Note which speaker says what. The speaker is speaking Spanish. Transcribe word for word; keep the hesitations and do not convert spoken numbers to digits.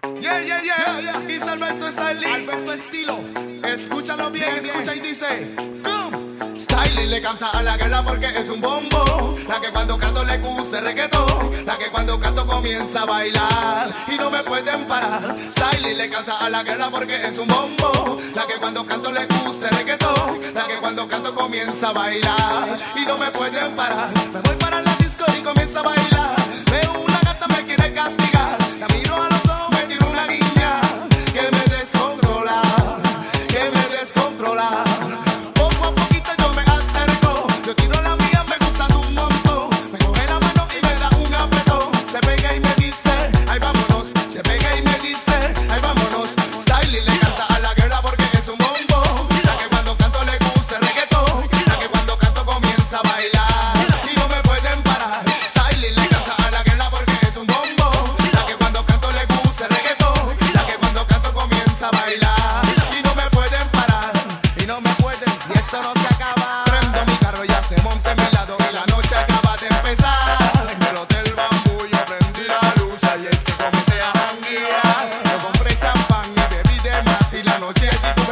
Speaker 1: Yeah, yeah, yeah, yeah. Dice Alberto Styling, Alberto Estilo. Escúchalo bien, bien, escucha y dice come. Styling le canta a la guerra porque es un bombo. La que cuando canto le gusta el reggaetón. La que cuando canto comienza a bailar y no me pueden parar. Styling le canta a la guerra porque es un bombo. La que cuando canto le gusta el reggaetón. La que cuando canto comienza a bailar y no me pueden parar. Me voy para la disco y comienza a bailar. Veo una gata, me quiere castigar. La miro a los ojos, me tiro una guiña que me descontrola, que me descontrola. Poco a poquito yo me acerco, yo tiro la mía, me gusta su montón. Me coge la mano y me da un apretón. Se pega y me dice, ay vámonos. Se pega y me dice, ay vámonos. Styling le canta a la guerra porque es un bombo. La que cuando canto le gusta el reggaetón. La que cuando canto comienza a bailar y no me pueden parar. Styling le canta a la guerra porque es un bombo. La que cuando canto le gusta el reggaetón. La que cuando canto comienza a bailar y no me pueden parar. Y no me pueden, y esto no se acaba. Prendo mi carro, ya se monta en mi lado y la noche acaba de empezar. En el hotel Bambú yo prendí la luz y es que comencé a janguear. Yo compré champán y bebí de más y la noche allí tuve